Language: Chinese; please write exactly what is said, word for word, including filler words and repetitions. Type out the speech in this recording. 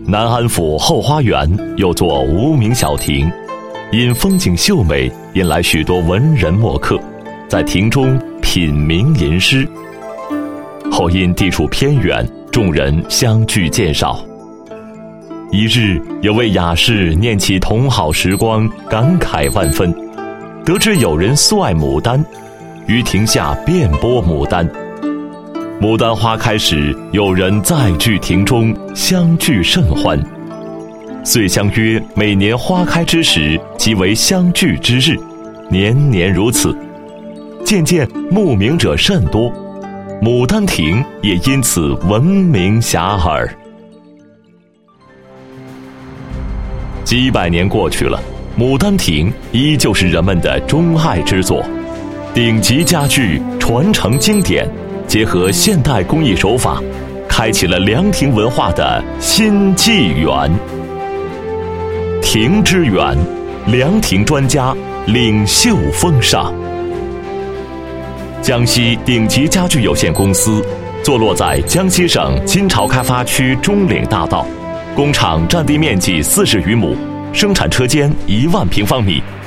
南安府后花园有座无名小亭，因风景秀美，引来许多文人墨客，在亭中品茗吟诗。后因地处偏远，众人相聚渐少。一日，有位雅士念起同好时光，感慨万分。得知有人素爱牡丹，于亭下遍播牡丹。牡丹花开时，有人再聚亭中，相聚甚欢。遂相约每年花开之时，即为相聚之日，年年如此。渐渐慕名者甚多，牡丹亭也因此闻名遐迩。几百年过去了，牡丹亭依旧是人们的钟爱之作，顶级家具传承经典，结合现代工艺手法，开启了凉亭文化的新纪元。亭之园，凉亭专家领袖封上。江西顶级家具有限公司坐落在江西省金朝开发区中岭大道，工厂占地面积四十余亩，生产车间一万平方米，